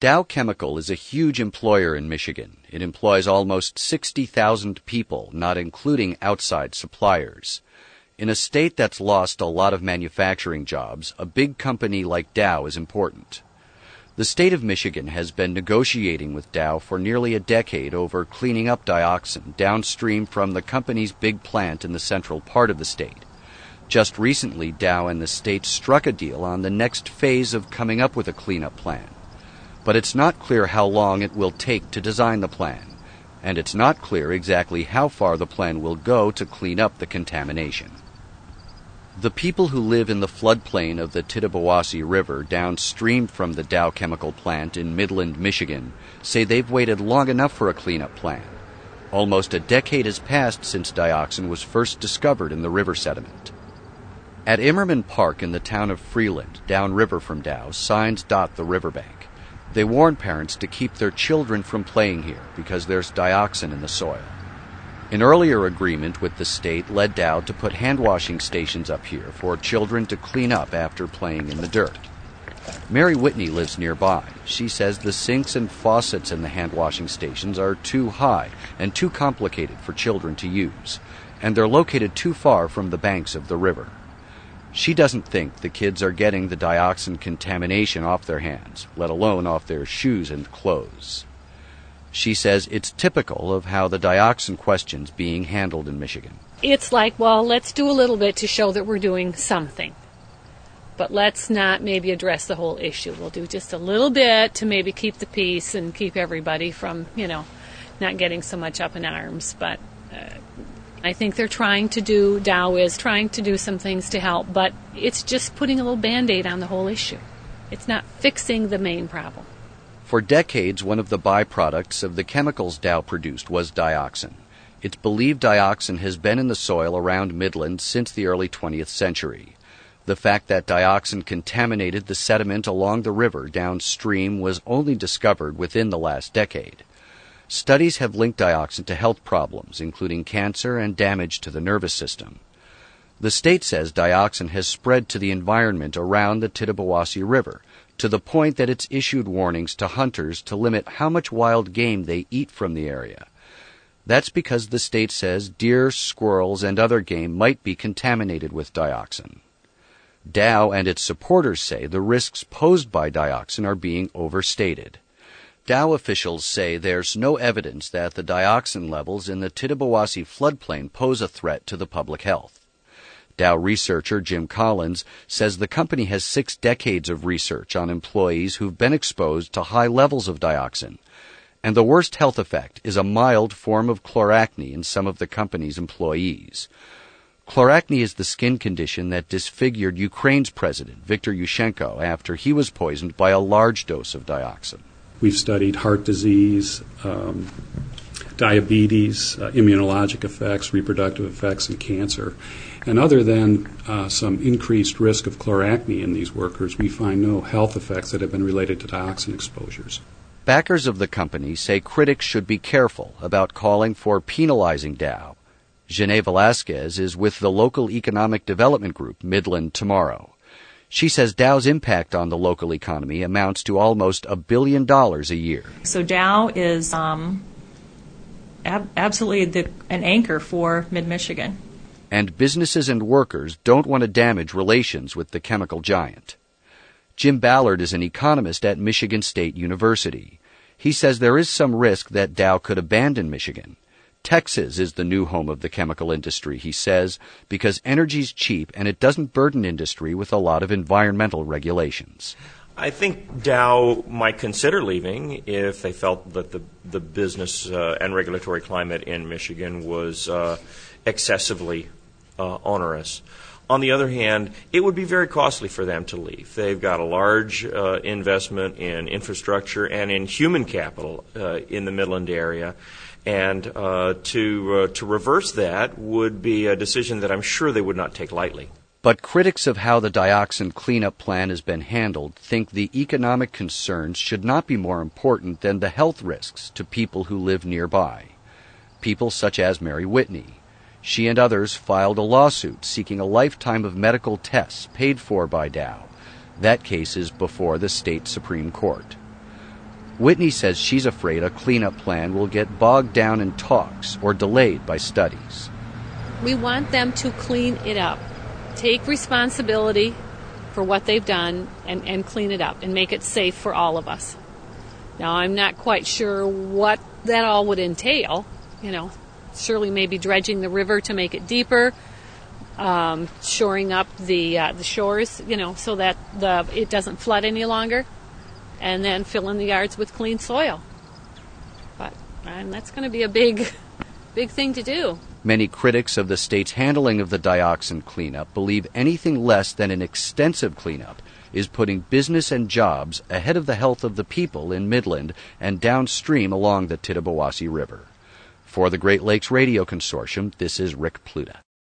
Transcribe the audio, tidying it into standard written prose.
Dow Chemical is a huge employer in Michigan. It employs almost 60,000 people, not including outside suppliers. In a state that's lost a lot of manufacturing jobs, a big company like Dow is important. The state of Michigan has been negotiating with Dow for nearly a decade over cleaning up dioxin downstream from the company's big plant in the central part of the state. Just recently, Dow and the state struck a deal on the next phase of coming up with a cleanup plan. But it's not clear how long it will take to design the plan, and it's not clear exactly how far the plan will go to clean up the contamination. The people who live in the floodplain of the Tittabawassee River downstream from the Dow Chemical plant in Midland, Michigan, say they've waited long enough for a cleanup plan. Almost a decade has passed since dioxin was first discovered in the river sediment. At Immerman Park in the town of Freeland, downriver from Dow, signs dot the riverbank. They warn parents to keep their children from playing here because there's dioxin in the soil. An earlier agreement with the state led Dow to put hand-washing stations up here for children to clean up after playing in the dirt. Mary Whitney lives nearby. She says the sinks and faucets in the hand-washing stations are too high and too complicated for children to use, and they're located too far from the banks of the river. She doesn't think the kids are getting the dioxin contamination off their hands, let alone off their shoes and clothes. She says it's typical of how the dioxin question's being handled in Michigan. It's like, well, let's do a little bit to show that we're doing something. But let's not maybe address the whole issue. We'll do just a little bit to maybe keep the peace and keep everybody from, not getting so much up in arms. But I think Dow is trying to do some things to help, but it's just putting a little Band-Aid on the whole issue. It's not fixing the main problem. For decades, one of the byproducts of the chemicals Dow produced was dioxin. It's believed dioxin has been in the soil around Midland since the early 20th century. The fact that dioxin contaminated the sediment along the river downstream was only discovered within the last decade. Studies have linked dioxin to health problems, including cancer and damage to the nervous system. The state says dioxin has spread to the environment around the Tittabawassee River, to the point that it's issued warnings to hunters to limit how much wild game they eat from the area. That's because the state says deer, squirrels, and other game might be contaminated with dioxin. Dow and its supporters say the risks posed by dioxin are being overstated. Dow officials say there's no evidence that the dioxin levels in the Tittabawassee floodplain pose a threat to the public health. Dow researcher Jim Collins says the company has 6 decades of research on employees who've been exposed to high levels of dioxin, and the worst health effect is a mild form of chloracne in some of the company's employees. Chloracne is the skin condition that disfigured Ukraine's president, Viktor Yushchenko, after he was poisoned by a large dose of dioxin. We've studied heart disease, diabetes, immunologic effects, reproductive effects, and cancer. And other than some increased risk of chloracne in these workers, we find no health effects that have been related to dioxin exposures. Backers of the company say critics should be careful about calling for penalizing Dow. Janae Velasquez is with the local economic development group Midland Tomorrow. She says Dow's impact on the local economy amounts to almost $1 billion a year. So Dow is absolutely an anchor for mid-Michigan. And businesses and workers don't want to damage relations with the chemical giant. Jim Ballard is an economist at Michigan State University. He says there is some risk that Dow could abandon Michigan. Texas is the new home of the chemical industry, he says, because energy's cheap and it doesn't burden industry with a lot of environmental regulations. I think Dow might consider leaving if they felt that the business and regulatory climate in Michigan was excessively onerous. On the other hand, it would be very costly for them to leave. They've got a large investment in infrastructure and in human capital in the Midland area. And to reverse that would be a decision that I'm sure they would not take lightly. But critics of how the dioxin cleanup plan has been handled think the economic concerns should not be more important than the health risks to people who live nearby. People such as Mary Whitney. She and others filed a lawsuit seeking a lifetime of medical tests paid for by Dow. That case is before the state Supreme Court. Whitney says she's afraid a cleanup plan will get bogged down in talks or delayed by studies. We want them to clean it up, take responsibility for what they've done and clean it up and make it safe for all of us. Now, I'm not quite sure what that all would entail. Surely maybe dredging the river to make it deeper, shoring up the shores, so that it doesn't flood any longer, and then filling the yards with clean soil. But that's going to be a big thing to do. Many critics of the state's handling of the dioxin cleanup believe anything less than an extensive cleanup is putting business and jobs ahead of the health of the people in Midland and downstream along the Tittabawassee River. For the Great Lakes Radio Consortium, this is Rick Pluta.